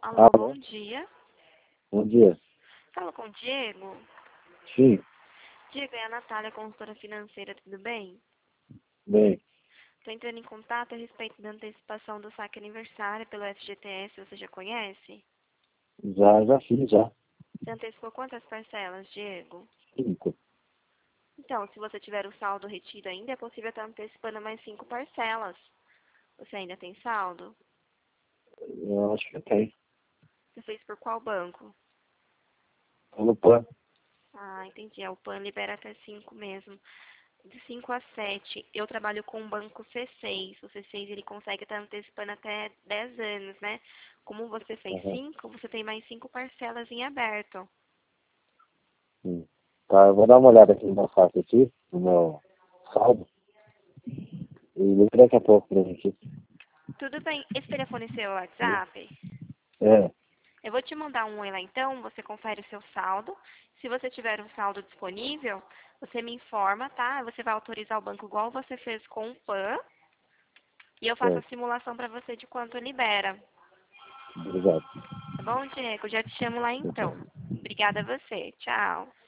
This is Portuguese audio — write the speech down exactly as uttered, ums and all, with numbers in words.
Alô, bom Alô, dia. bom dia. Fala com o Diego. Sim, Diego, é a Natália, consultora financeira, tudo bem? bem, Estou entrando em contato a respeito da antecipação do saque aniversário pelo F G T S, você já conhece? já, já fiz, já. Você antecipou quantas parcelas, Diego? Cinco. Então, se você tiver o saldo retido ainda, é possível estar antecipando mais cinco parcelas. Você ainda tem saldo? Eu acho que tem. Você fez por qual banco? Pelo plano. Ah, entendi. É, o P A N libera até cinco mesmo. De cinco a sete, eu trabalho com o banco C seis. O C seis ele consegue estar antecipando até dez anos, né? Como você fez Aham, cinco, você tem mais cinco parcelas em aberto. sim. Tá, eu vou dar uma olhada aqui no meu saco aqui, no meu saldo, e ligo daqui a pouco pra gente. Tudo bem. Esse telefone seu é o WhatsApp? É, Eu vou te mandar um oi lá então, você confere o seu saldo. Se você tiver um saldo disponível, você me informa, tá? Você vai autorizar o banco igual você fez com o P A N e eu faço a certo. simulação para você de quanto libera. Obrigado. Tá bom, Diego? Já te chamo lá Tchau, tchau. então. Obrigada a você. Tchau.